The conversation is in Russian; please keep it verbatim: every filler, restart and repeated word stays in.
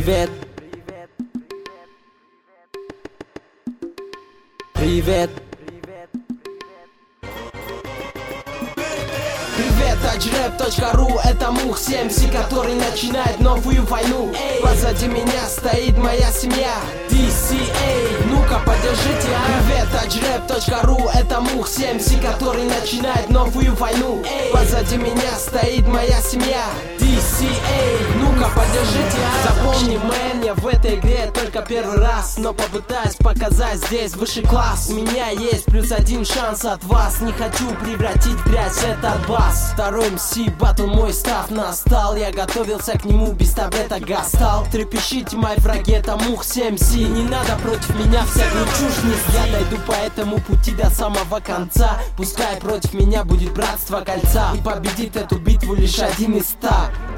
Привет. Привет. Привет, таджрэп точка ру, это Мух семь си, который начинает новую войну. Эй, позади меня стоит моя семья, ди си эй, ну-ка поддержите, а? Привет, таджрэп точка ру, это Мух семь си, который начинает новую войну. Эй, позади меня стоит моя семья, ди си эй, ну-ка поддержите, а? Запомни, мэн, я в этой игре только первый раз, но попытаюсь показать здесь высший класс. У меня есть плюс один шанс от вас, не хочу превратить в грязь этот бас. Второй эм си батл, мой став настал. Я готовился к нему, без таблеток гастал. Трепещите, мои враги, это Мух семь си. Не надо против меня всякую чушь нести. Я дойду по этому пути до самого конца. Пускай против меня будет братство кольца, и победит эту битву лишь один из ста.